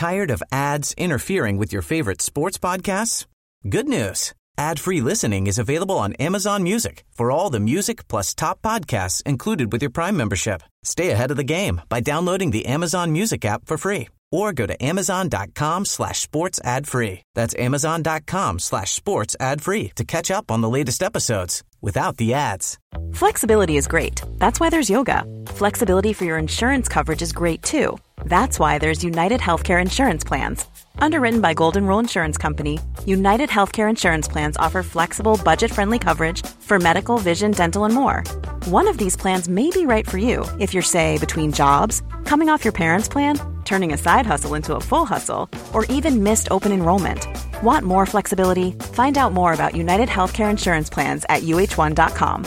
Tired of ads interfering with your favorite sports podcasts? Good news. Ad-free listening is available on Amazon Music for all the music plus top podcasts included with your Prime membership. Stay ahead of the game by downloading the Amazon Music app for free or go to amazon.com/sports ad free. That's amazon.com/sports ad free to catch up on the latest episodes without the ads. Flexibility is great. That's why there's yoga. Flexibility for your insurance coverage is great too. That's why there's United Healthcare Insurance Plans. Underwritten by Golden Rule Insurance Company, United Healthcare Insurance Plans offer flexible, budget-friendly coverage for medical, vision, dental, and more. One of these plans may be right for you if you're, say, between jobs, coming off your parents' plan, turning a side hustle into a full hustle, or even missed open enrollment. Want more flexibility? Find out more about United Healthcare Insurance Plans at uh1.com.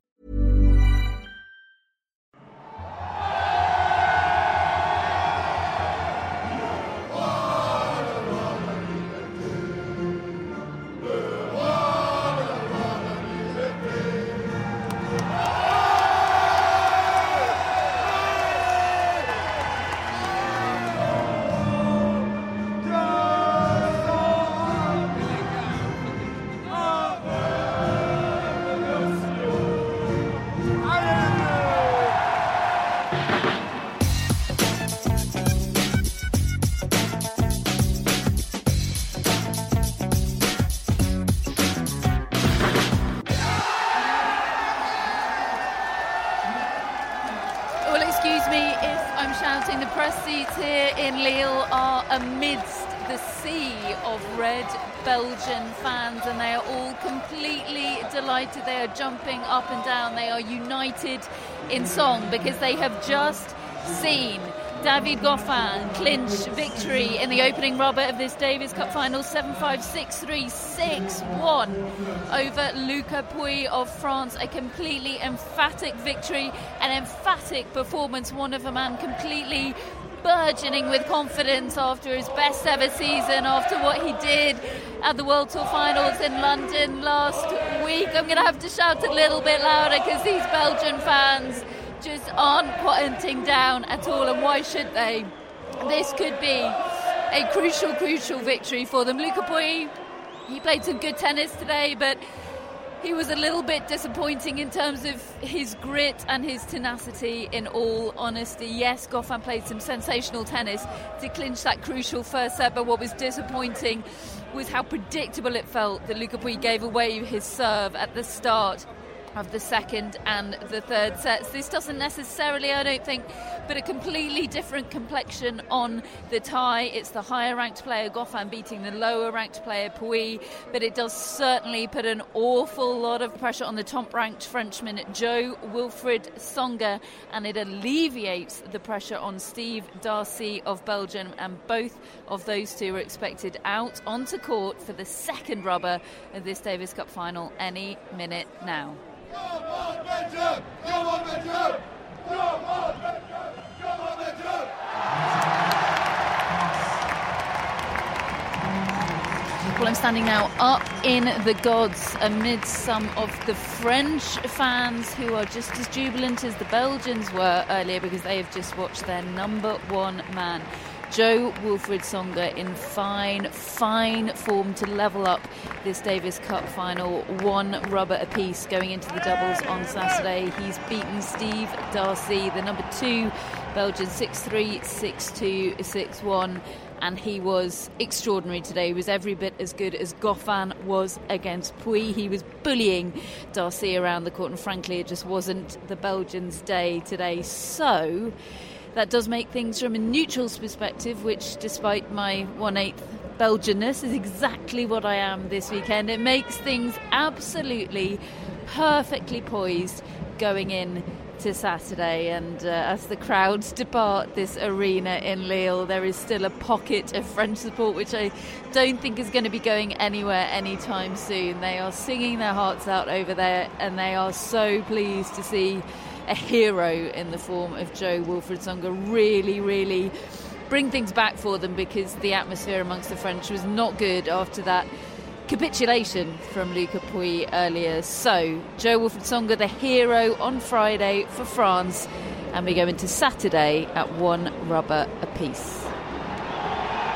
The press seats here in Lille are amidst the sea of red Belgian fans, and they are all completely delighted. They are jumping up and down. They are united in song because they have just seen David Goffin clinch victory in the opening rubber of this Davis Cup final, 7-5, 6-3, 6-1 over Luca Pouille of France. A completely emphatic victory, an emphatic performance, one of a man completely burgeoning with confidence after his best ever season, after what he did at the World Tour Finals in London last week. I'm going to have to shout a little bit louder because these Belgian fans just aren't quieting down at all, and why should they? This could be a crucial victory for them. Luca Pouille, he played some good tennis today, but he was a little bit disappointing in terms of his grit and his tenacity, in all honesty. Yes, Goffin played some sensational tennis to clinch that crucial first set, but what was disappointing was how predictable it felt that Luca Pouille gave away his serve at the start of the second and the third sets. This doesn't necessarily, I don't think, put a completely different complexion on the tie. It's the higher ranked player Goffin beating the lower ranked player Pouille, but it does certainly put an awful lot of pressure on the top ranked Frenchman Jo-Wilfried Tsonga, and it alleviates the pressure on Steve Darcy of Belgium, and both of those two are expected out onto court for the second rubber of this Davis Cup final any minute now. Come on, Belgium! Come on, Belgium! Come on, Belgium! Come on, Belgium! Well, I'm standing now up in the gods amidst some of the French fans who are just as jubilant as the Belgians were earlier because they have just watched their number one man, Jo-Wilfried Tsonga, in fine form to level up this Davis Cup final, one rubber apiece going into the doubles on Saturday. He's beaten Steve Darcy, the number two Belgian, 6-3, 6-2, 6-1, and he was extraordinary today. He was every bit as good as Goffin was against Pouille. He was bullying Darcy around the court, and frankly it just wasn't the Belgians' day today. So that does make things, from a neutral's perspective, which despite my 1/8 Belgianness is exactly what I am this weekend, it makes things absolutely perfectly poised going in to Saturday. And as the crowds depart this arena in Lille, there is still a pocket of French support which I don't think is going to be going anywhere anytime soon. They are singing their hearts out over there, and they are so pleased to see a hero in the form of Jo-Wilfried Tsonga really bring things back for them, because the atmosphere amongst the French was not good after that capitulation from Luca Pouille earlier. So Jo-Wilfried Tsonga, the hero on Friday for France, and we go into Saturday at one rubber apiece.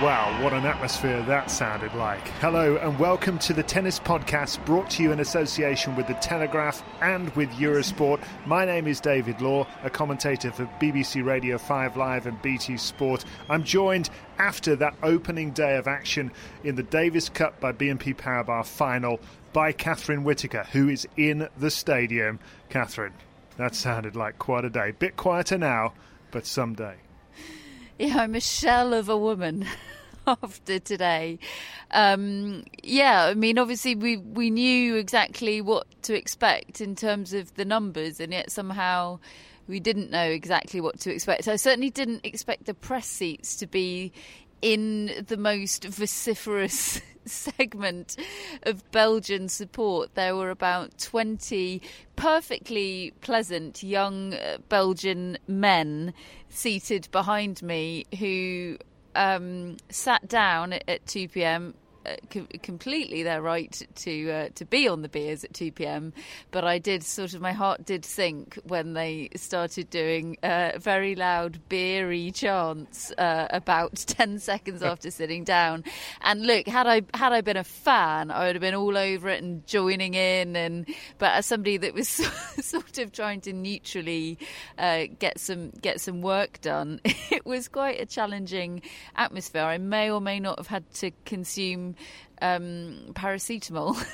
Wow, what an atmosphere that sounded like. Hello and welcome to the Tennis Podcast, brought to you in association with The Telegraph and with Eurosport. My name is David Law, a commentator for BBC Radio 5 Live and BT Sport. I'm joined after that opening day of action in the Davis Cup by BNP Paribas final by Catherine Whitaker, who is in the stadium. Catherine, that sounded like quite a day. Bit quieter now, but someday. Yeah, I'm a shell of a woman after today. I mean, obviously we knew exactly what to expect in terms of the numbers, and yet somehow we didn't know exactly what to expect. I certainly didn't expect the press seats to be in the most vociferous segment of Belgian support. There were about 20 perfectly pleasant young Belgian men seated behind me who sat down at 2 p.m. Completely their right to be on the beers at 2 p.m. But my heart did sink when they started doing very loud beery chants about 10 seconds after sitting down. And look, had I been a fan, I would have been all over it and joining in. But as somebody that was sort of trying to neutrally get some work done, it was quite a challenging atmosphere. I may or may not have had to consume paracetamol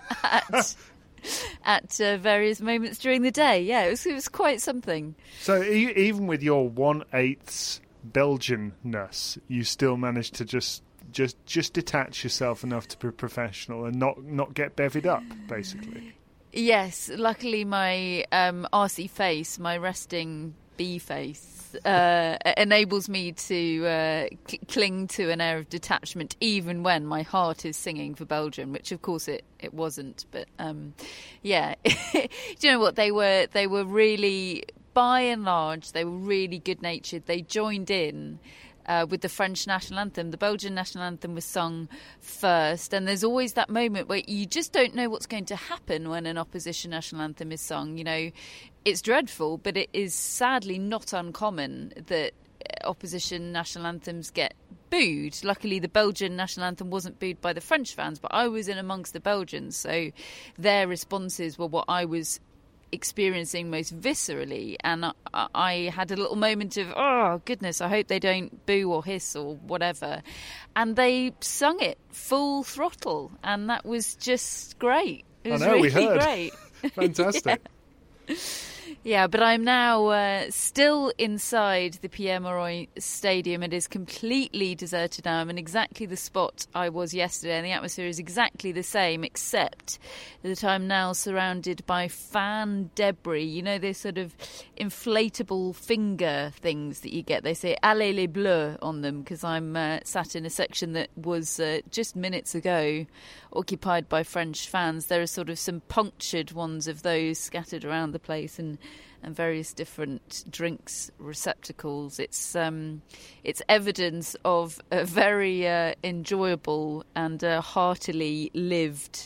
at various moments during the day. Yeah, it was quite something. So even with your 1/8 Belgian-ness, you still managed to just detach yourself enough to be professional and not get bevied up, basically. Yes, luckily my RC face, my resting B face, enables me to cling to an air of detachment even when my heart is singing for Belgium, which of course it wasn't. But yeah, do you know what? They were really, by and large, they were really good-natured. They joined in with the French national anthem. The Belgian national anthem was sung first, and there's always that moment where you just don't know what's going to happen when an opposition national anthem is sung. You know, it's dreadful, but it is sadly not uncommon that opposition national anthems get booed. Luckily, the Belgian national anthem wasn't booed by the French fans, but I was in amongst the Belgians, so their responses were what I was experiencing most viscerally, and I had a little moment of, oh goodness, I hope they don't boo or hiss or whatever, and they sung it full throttle, and that was just great. It was really great. Fantastic. Yeah, but I'm now still inside the Pierre Mauroy Stadium. It is completely deserted now. I'm in exactly the spot I was yesterday, and the atmosphere is exactly the same, except that I'm now surrounded by fan debris. You know, those sort of inflatable finger things that you get. They say Allez les Bleus on them, because I'm sat in a section that was just minutes ago occupied by French fans. There are sort of some punctured ones of those scattered around the place, and various different drinks receptacles. It's evidence of a very enjoyable and heartily lived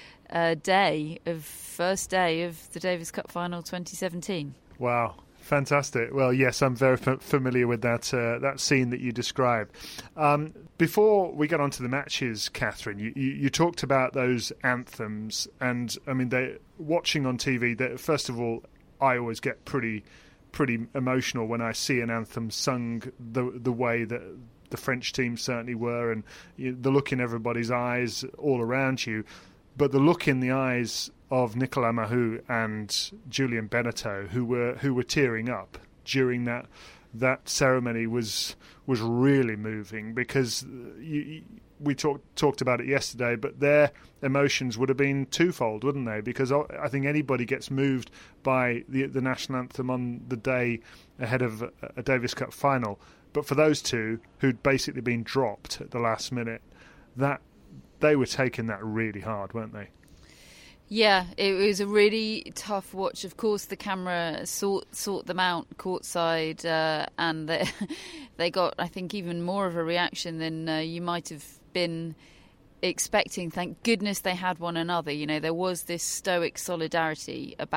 first day of the Davis Cup final 2017. Wow. Fantastic. Well, yes, I'm very familiar with that scene that you described. Before we get on to the matches, Catherine, you talked about those anthems, and I mean, watching on TV, first of all, I always get pretty emotional when I see an anthem sung the way that the French team certainly were, and the look in everybody's eyes all around you. But the look in the eyes of Nicolas Mahut and Julien Benneteau, who were tearing up during that ceremony, was really moving, because we talked about it yesterday, but their emotions would have been twofold, wouldn't they? Because I think anybody gets moved by the national anthem on the day ahead of a Davis Cup final, but for those two who'd basically been dropped at the last minute, that they were taking that really hard, weren't they? Yeah, it was a really tough watch. Of course, the camera sought them out courtside, and they got, I think, even more of a reaction than you might have been expecting. Thank goodness they had one another. You know, there was this stoic solidarity about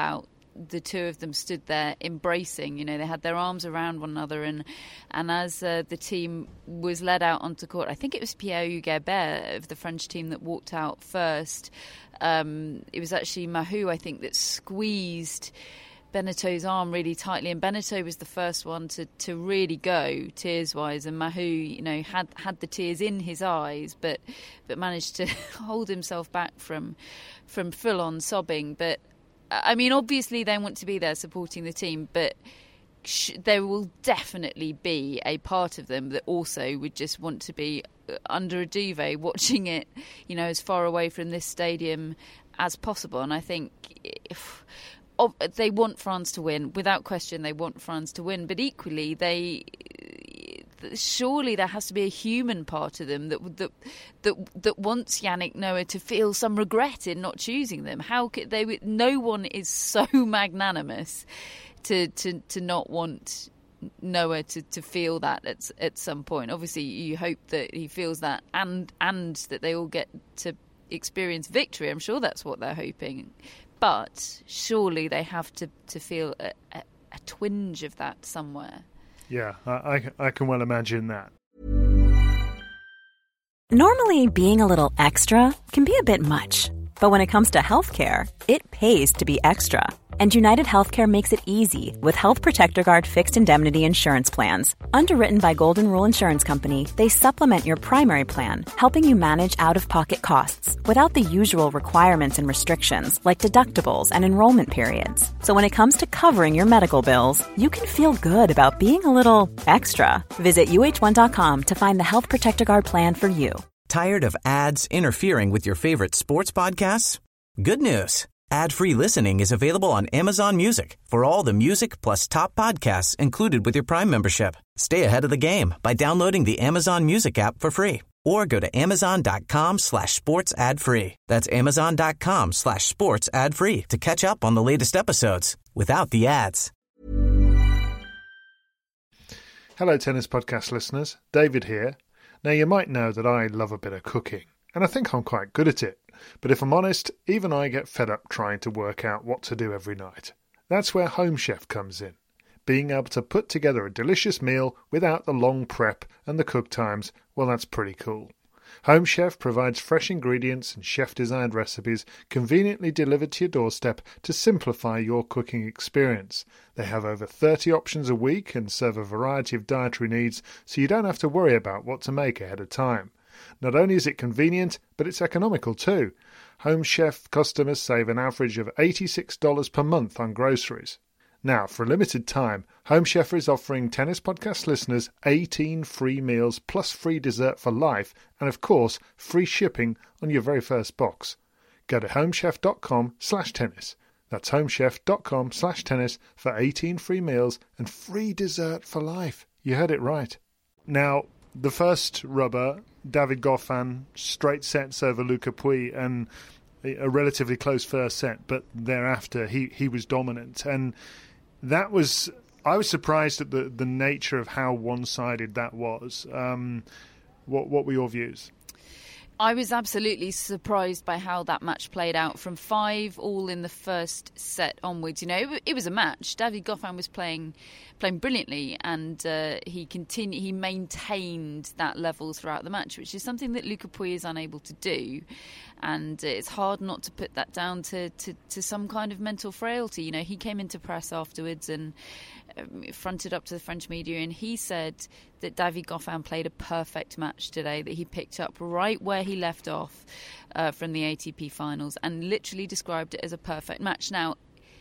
the two of them stood there embracing. You know, they had their arms around one another, and as the team was led out onto court, I think it was Pierre-Hugues Herbert of the French team that walked out first. It was actually Mahou, I think, that squeezed Benetaux's arm really tightly, and Benetaux was the first one to really go tears-wise, and Mahou, you know, had the tears in his eyes, but managed to hold himself back from full-on sobbing. But I mean, obviously they want to be there supporting the team, but there will definitely be a part of them that also would just want to be under a duvet watching it, you know, as far away from this stadium as possible. And I think they want France to win, without question. They want France to win, but equally, surely there has to be a human part of them that wants Yannick Noah to feel some regret in not choosing them. How could they? No one is so magnanimous to not want Noah to feel that at some point. Obviously, you hope that he feels that, and that they all get to experience victory. I'm sure that's what they're hoping. But surely they have to feel a twinge of that somewhere. Yeah, I can well imagine that. Normally, being a little extra can be a bit much. But when it comes to healthcare, it pays to be extra. And United Healthcare makes it easy with Health Protector Guard fixed indemnity insurance plans. Underwritten by Golden Rule Insurance Company, they supplement your primary plan, helping you manage out-of-pocket costs without the usual requirements and restrictions like deductibles and enrollment periods. So when it comes to covering your medical bills, you can feel good about being a little extra. Visit UH1.com to find the Health Protector Guard plan for you. Tired of ads interfering with your favorite sports podcasts? Good news. Ad-free listening is available on Amazon Music for all the music plus top podcasts included with your Prime membership. Stay ahead of the game by downloading the Amazon Music app for free or go to amazon.com/sports ad free. That's amazon.com/sports ad free to catch up on the latest episodes without the ads. Hello, Tennis Podcast listeners. David here. Now, you might know that I love a bit of cooking, and I think I'm quite good at it. But if I'm honest, even I get fed up trying to work out what to do every night. That's where Home Chef comes in. Being able to put together a delicious meal without the long prep and the cook times, well, that's pretty cool. Home Chef provides fresh ingredients and chef-designed recipes conveniently delivered to your doorstep to simplify your cooking experience. They have over 30 options a week and serve a variety of dietary needs, so you don't have to worry about what to make ahead of time. Not only is it convenient, but it's economical too. Home Chef customers save an average of $86 per month on groceries. Now, for a limited time, Home Chef is offering Tennis Podcast listeners 18 free meals plus free dessert for life and, of course, free shipping on your very first box. Go to homechef.com/tennis. That's homechef.com/tennis for 18 free meals and free dessert for life. You heard it right. Now, the first rubber, David Goffin, straight sets over Lucas Pouille and a relatively close first set, but thereafter he was dominant. And that was, I was surprised at the nature of how one-sided that was. What were your views? I was absolutely surprised by how that match played out from 5-all in the first set onwards. You know, it was a match. David Goffin was playing brilliantly, and he maintained that level throughout the match, which is something that Lucas Pouille is unable to do. And it's hard not to put that down to some kind of mental frailty. You know, he came into press afterwards and fronted up to the French media, and he said that David Goffin played a perfect match today, that he picked up right where he left off from the ATP finals, and literally described it as a perfect match. Now,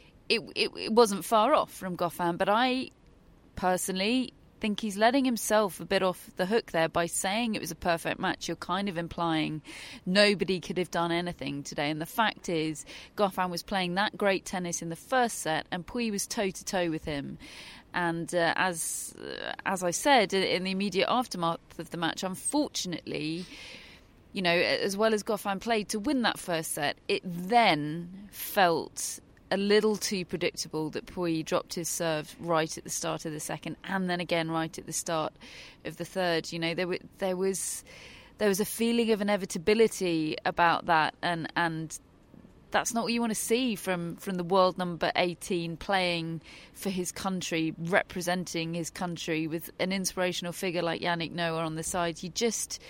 it wasn't far off from Goffin, but I personally think he's letting himself a bit off the hook there by saying it was a perfect match. You're kind of implying nobody could have done anything today. And the fact is, Goffin was playing that great tennis in the first set, and Pouille was toe-to-toe with him. And as I said, in the immediate aftermath of the match, unfortunately, you know, as well as Goffin played to win that first set, it then felt a little too predictable that Pouille dropped his serve right at the start of the second, and then again right at the start of the third. You know, there was a feeling of inevitability about that, and that's not what you want to see from the world number 18 playing for his country, representing his country with an inspirational figure like Yannick Noah on the side. You just,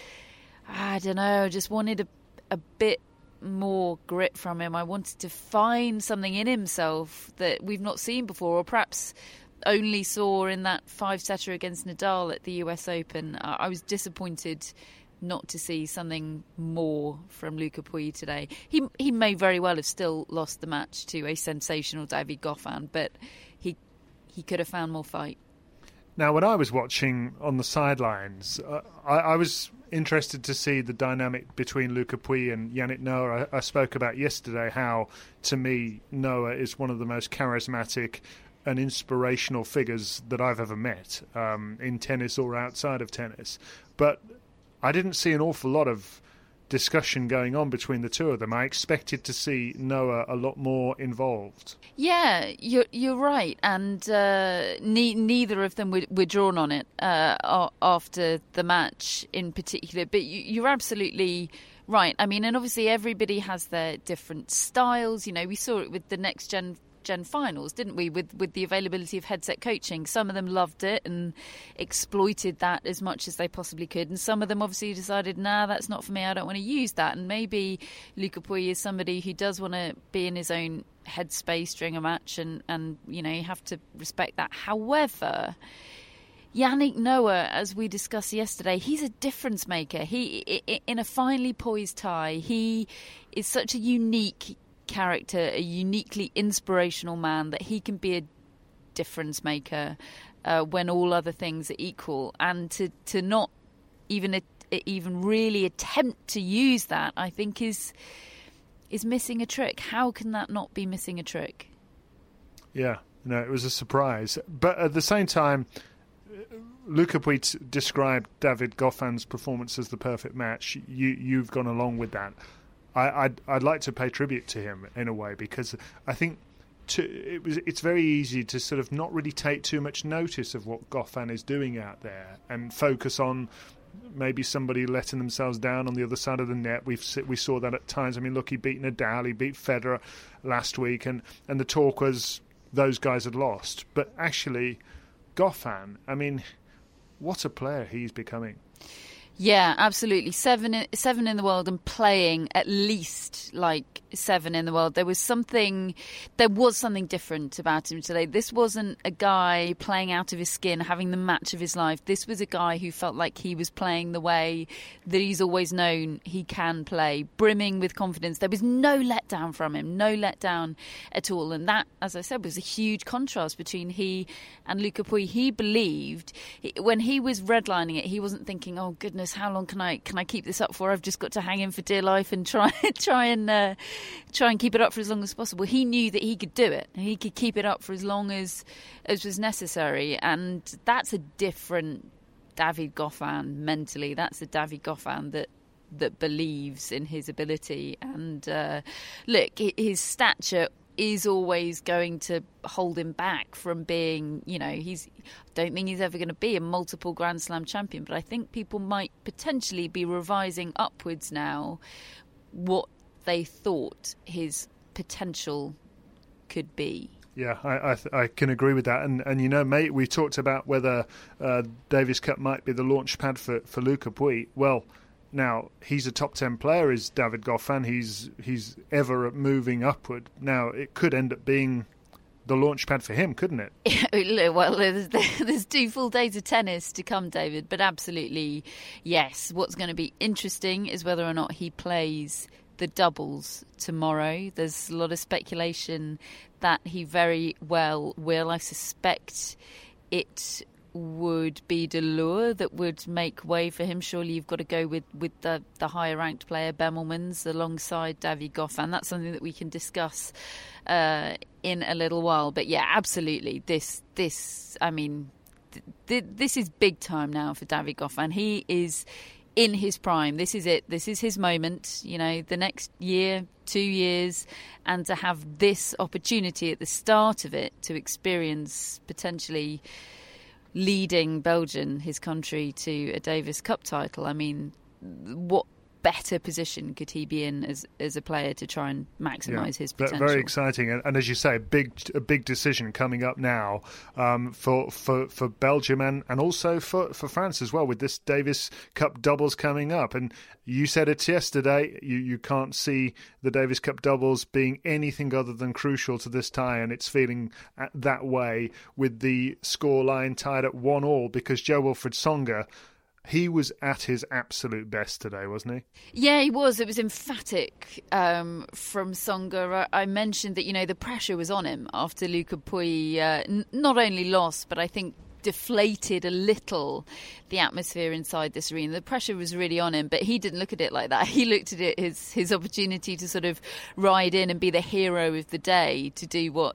I don't know, just wanted a bit more grit from him. I wanted to find something in himself that we've not seen before, or perhaps only saw in that 5-setter against Nadal at the US Open. I was disappointed not to see something more from Luca Pouille today. He may very well have still lost the match to a sensational David Goffin, but he could have found more fight. Now, when I was watching on the sidelines, I was interested to see the dynamic between Luca Pouille and Yannick Noah. I spoke about yesterday how, to me, Noah is one of the most charismatic and inspirational figures that I've ever met, in tennis or outside of tennis. But I didn't see an awful lot of discussion going on between the two of them. I expected to see Noah a lot more involved. Yeah, you're right, and neither of them were drawn on it after the match in particular. But you're absolutely right. I mean, and obviously everybody has their different styles. You know, we saw it with the next gen finals, didn't we, with the availability of headset coaching. Some of them loved it and exploited that as much as they possibly could, and some of them obviously decided, nah, that's not for me, I don't want to use that. And maybe Luca Pouille is somebody who does want to be in his own headspace during a match, and you know, you have to respect that. However, Yannick Noah, as we discussed yesterday, he's a difference maker. He, in a finely poised tie, he is such a unique character, a uniquely inspirational man, that he can be a difference maker when all other things are equal. And to not even really attempt to use that, I think is missing a trick. How can that not be missing a trick? Yeah, no, it was a surprise. But at the same time, Luca Pouille described David Goffin's performance as the perfect match. You've gone along with that. I'd like to pay tribute to him in a way, because I think it's very easy to sort of not really take too much notice of what Goffin is doing out there and focus on maybe somebody letting themselves down on the other side of the net. We saw that at times. I mean, look, he beat Nadal, he beat Federer last week, and the talk was those guys had lost. But actually, Goffin, I mean, what a player he's becoming. Yeah, absolutely. Seven in the world, and playing at least like 7 in the world. There was something different about him today. This wasn't a guy playing out of his skin, having the match of his life. This was a guy who felt like he was playing the way that he's always known he can play, brimming with confidence. There was no letdown from him, no letdown at all. And that, as I said, was a huge contrast between he and Luca Pouille. He believed, when he was redlining it, he wasn't thinking, oh goodness, how long can I keep this up for? I've just got to hang in for dear life and try and keep it up for as long as possible. He knew that he could do it. He could keep it up for as long as was necessary. And that's a different David Goffin mentally. That's a David Goffin that believes in his ability. And look, his stature is always going to hold him back from being, you know, I don't think he's ever going to be a multiple Grand Slam champion, but I think people might potentially be revising upwards now what they thought his potential could be. Yeah, I can agree with that. And you know, mate, we talked about whether Davis Cup might be the launch pad for Luca Pouille. Well, now, he's a top 10 player, is David Goffin. He's ever moving upward. Now, it could end up being the launch pad for him, couldn't it? Well, there's 2 full days of tennis to come, David, but absolutely, yes. What's going to be interesting is whether or not he plays the doubles tomorrow. There's a lot of speculation that he very well will. I suspect it would be Delure that would make way for him. Surely you've got to go with the higher ranked player, Bemelmans, alongside David Goffin. That's something that we can discuss in a little while. But yeah, absolutely. This is big time now for David Goffin. He is in his prime. This is it. This is his moment. You know, the next year, 2 years, and to have this opportunity at the start of it to experience potentially leading Belgium, his country, to a Davis Cup title. I mean, what better position could he be in as a player to try and maximise his potential? Very exciting, and as you say, a big decision coming up now for Belgium and also for France as well, with this Davis Cup doubles coming up. And you said it yesterday, you can't see the Davis Cup doubles being anything other than crucial to this tie, and it's feeling that way with the scoreline tied at 1-1, because Jo-Wilfried Tsonga, he was at his absolute best today, wasn't he? Yeah, he was. It was emphatic from Tsonga. I mentioned that, the pressure was on him after Luca Pouille not only lost, but I think deflated a little the atmosphere inside this arena. The pressure was really on him, but he didn't look at it like that. He looked at it as his opportunity to sort of ride in and be the hero of the day, to do what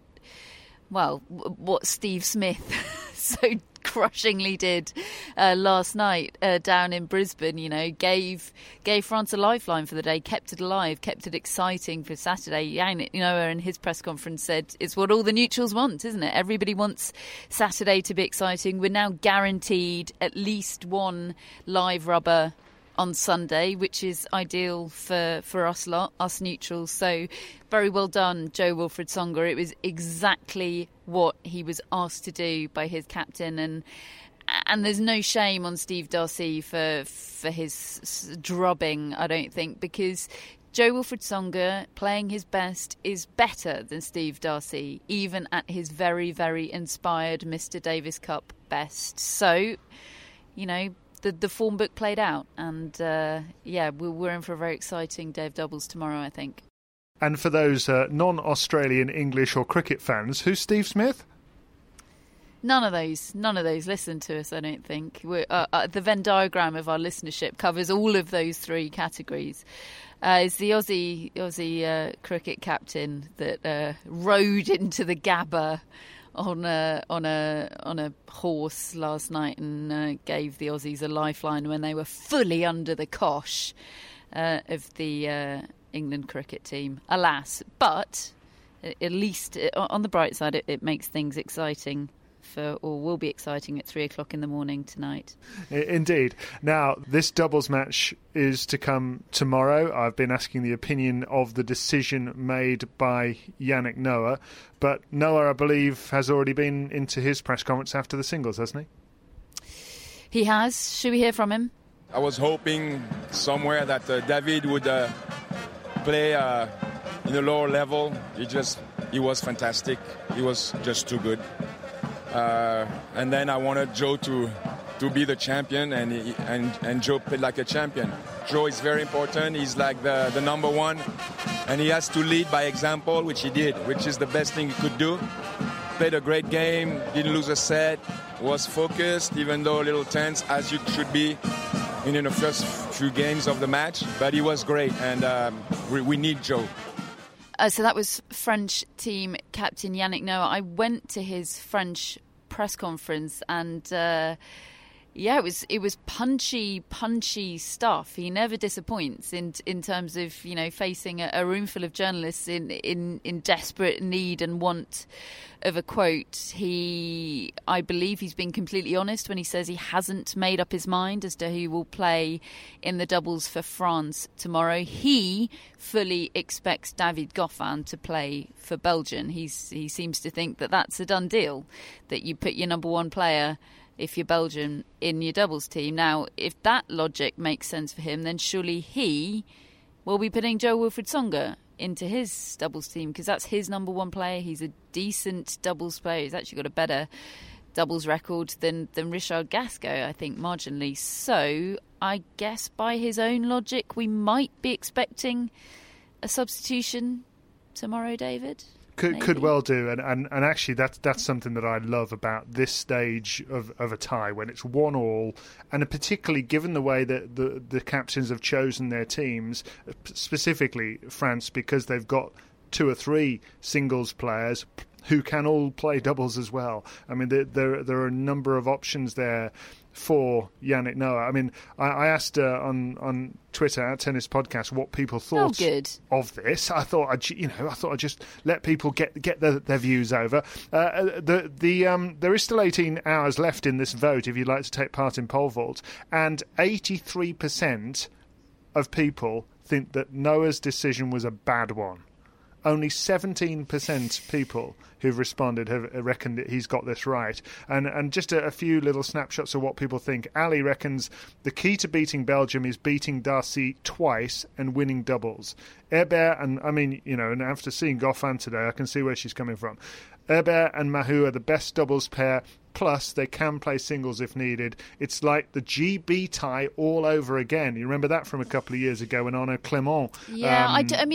Steve Smith so crushingly did last night down in Brisbane. Gave France a lifeline for the day, kept it alive, kept it exciting for Saturday. Yannick Noah in his press conference said it's what all the neutrals want, isn't it? Everybody wants Saturday to be exciting. We're now guaranteed at least one live rubber on Sunday, which is ideal for us neutrals. So very well done, Jo-Wilfried Tsonga. It was exactly what he was asked to do by his captain, and there's no shame on Steve Darcy for his drubbing, I don't think, because Jo-Wilfried Tsonga playing his best is better than Steve Darcy, even at his very, very inspired Mr. Davis Cup best. So, the form book played out, and we're in for a very exciting day of doubles tomorrow, I think. And for those non-Australian English or cricket fans, who's Steve Smith? None of those listen to us, I don't think. The Venn diagram of our listenership covers all of those three categories. It's the Aussie cricket captain that rode into the Gabba on a horse last night and gave the Aussies a lifeline when they were fully under the cosh of the England cricket team. Alas, but at least on the bright side, it makes things exciting. Will be exciting at 3:00 in the morning tonight. Indeed. Now, this doubles match is to come tomorrow. I've been asking the opinion of the decision made by Yannick Noah, but Noah, I believe, has already been into his press conference after the singles, hasn't he? He has. Should we hear from him? I was hoping somewhere that David would play in a lower level. He was fantastic. He was just too good. And then I wanted Joe to be the champion, and Joe played like a champion. Joe is very important. He's like the number one, and he has to lead by example, which he did, which is the best thing he could do. Played a great game, didn't lose a set, was focused, even though a little tense, as you should be in the first few games of the match. But he was great, and we need Joe. So that was French team captain Yannick Noah. I went to his French press conference, and it was punchy stuff. He never disappoints in terms of facing a room full of journalists in desperate need and want of a quote. I believe he's been completely honest when he says he hasn't made up his mind as to who will play in the doubles for France tomorrow. He fully expects David Goffin to play for Belgium. He seems to think that that's a done deal, that you put your number one player, if you're Belgium, in your doubles team. Now, if that logic makes sense for him, then surely he will be putting Jo-Wilfried Tsonga into his doubles team, because that's his number one player. He's a decent doubles player. He's actually got a better doubles record than Richard Gasquet, I think, marginally. So I guess by his own logic, we might be expecting a substitution tomorrow, David. Could well do, and actually that's something that I love about this stage of a tie, when it's 1-1, and particularly given the way that the captains have chosen their teams, specifically France, because they've got 2 or 3 singles players who can all play doubles as well. I mean, there are a number of options there for Yannick Noah. I mean, I asked on Twitter at Tennis Podcast what people thought of this. I thought I'd just let people get their views over. There is still 18 hours left in this vote if you'd like to take part in pole vault, and 83% of people think that Noah's decision was a bad one. Only 17% people who've responded have reckoned that he's got this right. And just a few little snapshots of what people think. Ali reckons the key to beating Belgium is beating Darcy twice and winning doubles. Herbert, and after seeing Goffin today, I can see where she's coming from. Herbert and Mahut are the best doubles pair, plus they can play singles if needed. It's like the GB tie all over again. You remember that from a couple of years ago when Arnaud Clément... Yeah,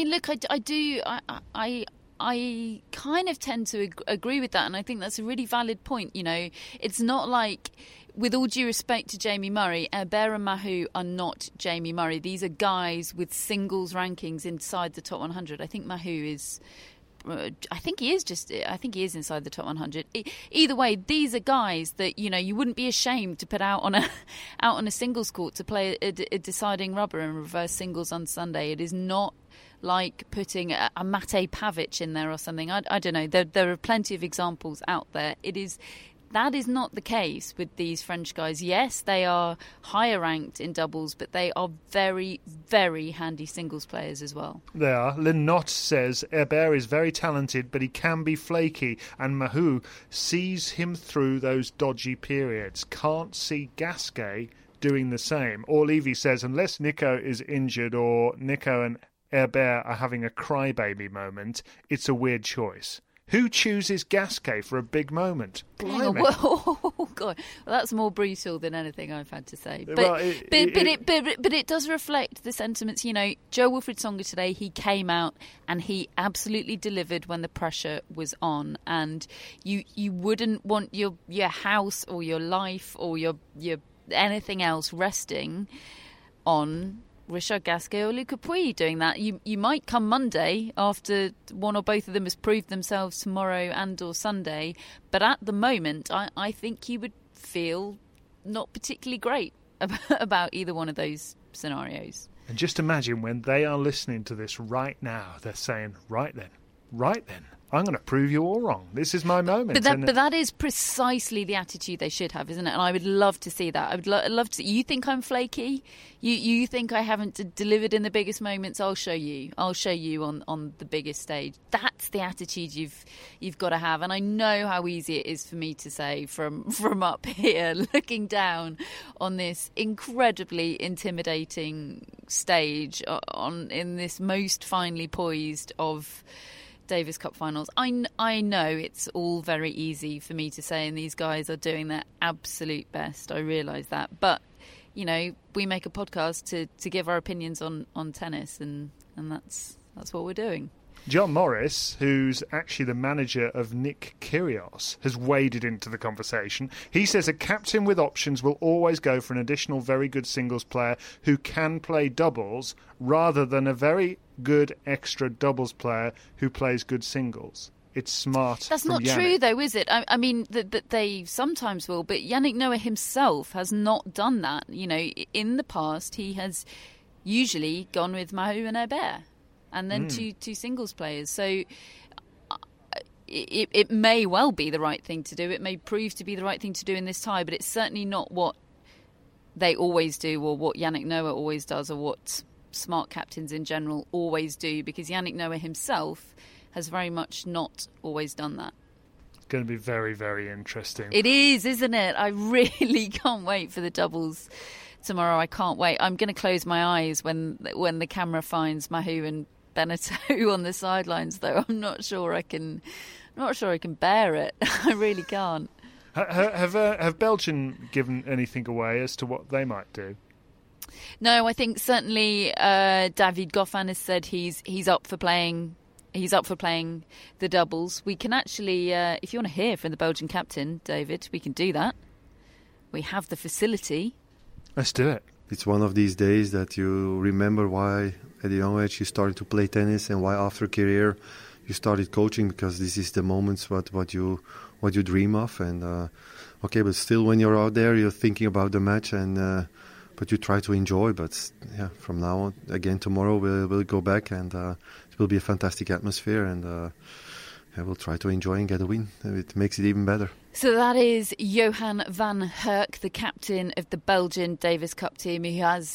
I kind of tend to agree with that, and I think that's a really valid point. It's not like, with all due respect to Jamie Murray, Herbert and Mahut are not Jamie Murray. These are guys with singles rankings inside the top 100. I think Mahut is... I think he is inside the top 100. Either way, these are guys that you wouldn't be ashamed to put out on a singles court to play a deciding rubber in reverse singles on Sunday. It is not like putting a Matej Pavic in there or something. I don't know. There are plenty of examples out there. That is not the case with these French guys. Yes, they are higher ranked in doubles, but they are very, very handy singles players as well. They are. Lynn Knott says Herbert is very talented, but he can be flaky, and Mahut sees him through those dodgy periods. Can't see Gasquet doing the same. Or Levy says, unless Nico is injured or Nico and Herbert are having a crybaby moment, it's a weird choice. Who chooses Gasquet for a big moment? Blimey. Oh, God. Well, that's more brutal than anything I've had to say. But it does reflect the sentiments. Jo-Wilfried Tsonga today, he came out and he absolutely delivered when the pressure was on. And you wouldn't want your house or your life or your anything else resting on Richard Gasquet or Luca Pouille doing that. You might come Monday after one or both of them has proved themselves tomorrow and or Sunday, but at the moment I think he would feel not particularly great about either one of those scenarios. And just imagine when they are listening to this right now, they're saying, right then, I'm going to prove you all wrong. This is my moment. But that is precisely the attitude they should have, isn't it? And I would love to see that. I would love to see. You think I'm flaky? You think I haven't delivered in the biggest moments? I'll show you. I'll show you on the biggest stage. That's the attitude you've got to have. And I know how easy it is for me to say from up here, looking down on this incredibly intimidating stage in this most finely poised of Davis Cup finals. I know it's all very easy for me to say, and these guys are doing their absolute best. I realise that, but we make a podcast to give our opinions on tennis, and that's what we're doing. John Morris, who's actually the manager of Nick Kyrgios, has waded into the conversation. He says a captain with options will always go for an additional very good singles player who can play doubles rather than a very good extra doubles player who plays good singles. It's smart. That's not Yannick. True, though, is it? I mean, that they sometimes will, but Yannick Noah himself has not done that. In the past, he has usually gone with Mahut and Herbert, and then two singles players. So it may well be the right thing to do. It may prove to be the right thing to do in this tie, but it's certainly not what they always do, or what Yannick Noah always does, or what smart captains in general always do, because Yannick Noah himself has very much not always done that. It's going to be very, very interesting. It is, isn't it? I really can't wait for the doubles tomorrow. I can't wait. I'm going to close my eyes when the camera finds Mahut and Benneteau on the sidelines, though. I'm not sure I can bear it. I really can't. Have Belgium given anything away as to what they might do? No, I think certainly David Goffin has said he's up for playing. He's up for playing the doubles. We can actually, if you want to hear from the Belgian captain, David, we can do that. We have the facility. Let's do it. It's one of these days that you remember why at a young age you started to play tennis, and why after a career you started coaching, because this is the moments what you dream of. And but still when you're out there, you're thinking about the match, and but you try to enjoy. But yeah, from now on, again tomorrow we'll go back, and it will be a fantastic atmosphere, and we'll try to enjoy and get a win. It makes it even better. So that is Johan van Herk, the captain of the Belgian Davis Cup team, who has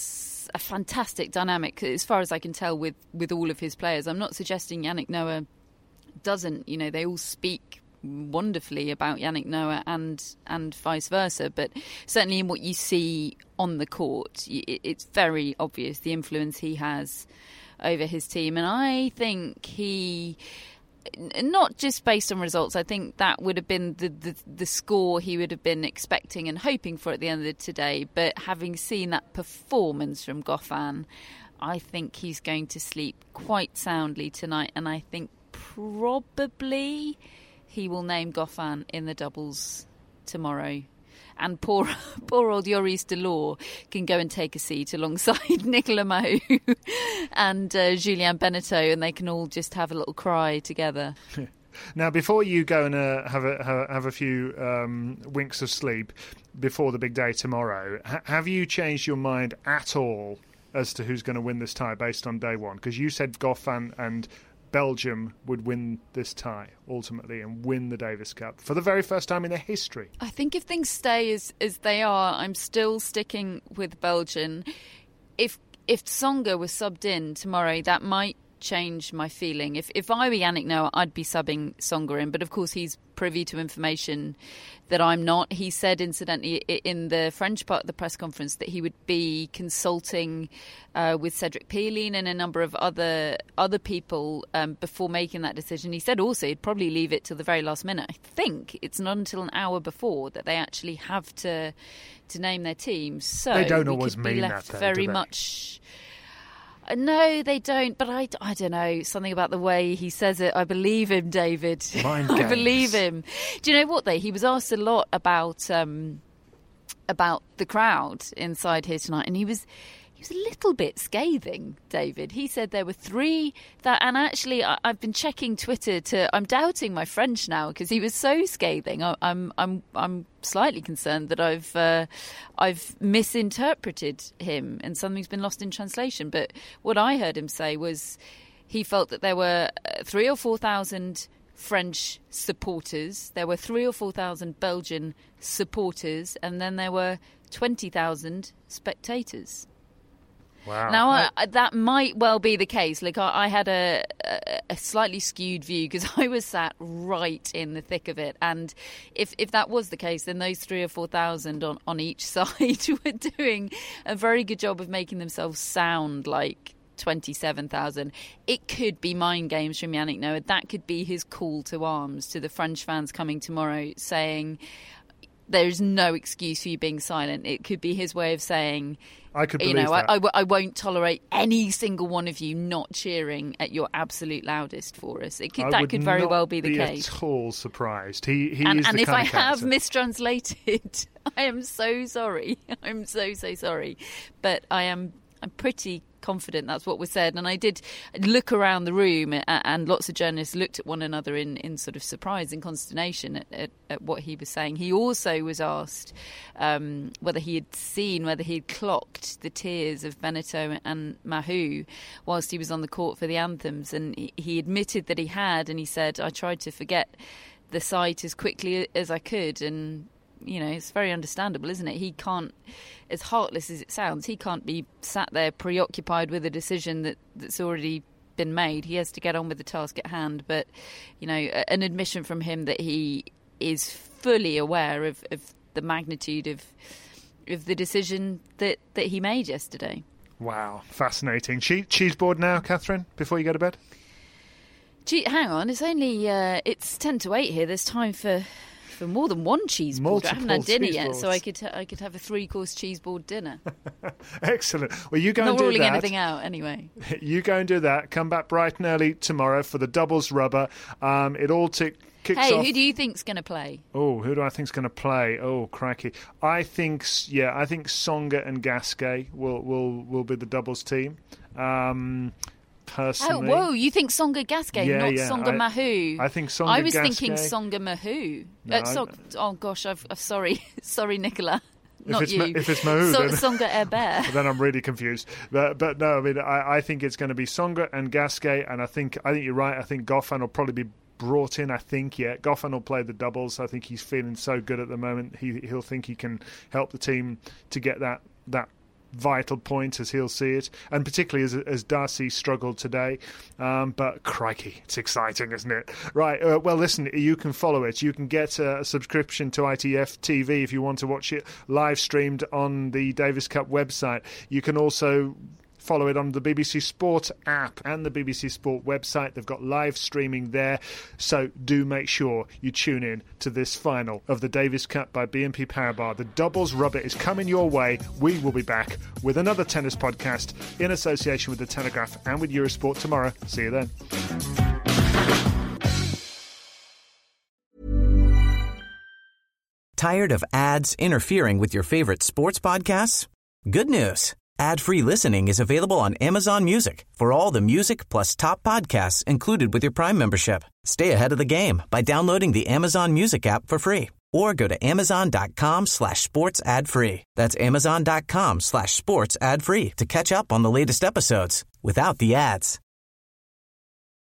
has a fantastic dynamic, as far as I can tell, with all of his players. I'm not suggesting Yannick Noah doesn't. You know, they all speak wonderfully about Yannick Noah and vice versa, but certainly in what you see on the court, it's very obvious the influence he has over his team. And I think he, not just based on results, I think that would have been the score he would have been expecting and hoping for at the end of today, but having seen that performance from Goffin, I think he's going to sleep quite soundly tonight, and I think probably he will name Goffin in the doubles tomorrow. And poor old Joris Delors can go and take a seat alongside Nicolas Mahut and Julien Benneteau, and they can all just have a little cry together. Now, before you go and have a few winks of sleep before the big day tomorrow, have you changed your mind at all as to who's going to win this tie based on day one? Because you said Goffin and Belgium would win this tie ultimately and win the Davis Cup for the very first time in their history. I think if things stay as they are, I'm still sticking with Belgium. If Tsonga was subbed in tomorrow, that might change my feeling. If I were Yannick Noah, I'd be subbing Tsonga in, but of course he's privy to information that I'm not. He said, incidentally, in the French part of the press conference that he would be consulting with Cedric Pillin and a number of other people before making that decision. He said also he'd probably leave it till the very last minute. I think it's not until an hour before that they actually have to name their team. So they don't always mean that, though, very do they? Much. No, they don't. But I don't know. Something about the way he says it. I believe him, David. Mind I games. believe him. Do you know what, though? He was asked a lot about the crowd inside here tonight, and he was a little bit scathing, David. He said there were three and actually I've been checking Twitter I'm doubting my French now because he was so scathing. I'm slightly concerned that I've misinterpreted him and something's been lost in translation. But what I heard him say was he felt that there were 3,000 or 4,000 French supporters, there were 3,000 or 4,000 Belgian supporters, and then there were 20,000 spectators. Wow. Now, that might well be the case. Like, I had a slightly skewed view because I was sat right in the thick of it. And if that was the case, then those 3,000 or 4,000 on each side were doing a very good job of making themselves sound like 27,000. It could be mind games from Yannick Noah. That could be his call to arms to the French fans coming tomorrow, saying there's no excuse for you being silent. It could be his way of saying, I could believe that. I won't tolerate any single one of you not cheering at your absolute loudest for us. That could very well be the case. At all surprised. He is and the if kind I of have mistranslated, I am so sorry. I'm so sorry. But I'm pretty confident that's what was said. And I did look around the room, and lots of journalists looked at one another in sort of surprise and consternation at what he was saying. He also was asked whether he had clocked the tears of Benneteau and Mahut whilst he was on the court for the anthems, and he admitted that he had, and he said, I tried to forget the sight as quickly as I could. And you know, it's very understandable, isn't it? He can't, as heartless as it sounds, he can't be sat there preoccupied with a decision that's already been made. He has to get on with the task at hand. But, you know, an admission from him that he is fully aware of the magnitude of the decision that he made yesterday. Wow, fascinating. Cheese board now, Catherine, before you go to bed? Hang on, it's only it's 10 to 8 here. There's time for more than one cheese board. I haven't had dinner yet, so I could have a 3-course cheese board dinner. Excellent. Well, you go and do that. Not ruling anything out, anyway. You go and do that. Come back bright and early tomorrow for the doubles rubber. It all kicks off. Hey, who do you think's going to play? Oh, who do I think's going to play? Oh, crikey! I think Tsonga and Gasquet will be the doubles team. Personally. Oh, whoa! You think Tsonga Gasquet, not Tsonga Mahut? I think Tsonga. I was Gasquet. thinking Tsonga Mahut. No, oh gosh, I'm sorry, Nicolas. If it's Mahut, Tsonga Herbert. Then I'm really confused. But no, I mean, I think it's going to be Tsonga and Gasquet, and I think you're right. I think Goffin will probably be brought in. Goffin will play the doubles. I think he's feeling so good at the moment. He'll think he can help the team to get that vital point, as he'll see it, and particularly as Darcy struggled today. But crikey, it's exciting, isn't it? Right, well, listen, you can follow it. You can get a subscription to ITF TV if you want to watch it live streamed on the Davis Cup website. You can also follow it on the BBC Sport app and the BBC Sport website. They've got live streaming there. So do make sure you tune in to this final of the Davis Cup by BNP Paribas. The doubles rubber is coming your way. We will be back with another tennis podcast in association with The Telegraph and with Eurosport tomorrow. See you then. Tired of ads interfering with your favorite sports podcasts? Good news. Ad-free listening is available on Amazon Music for all the music plus top podcasts included with your Prime membership. Stay ahead of the game by downloading the Amazon Music app for free or go to amazon.com/sports ad free. That's amazon.com/sports ad free to catch up on the latest episodes without the ads.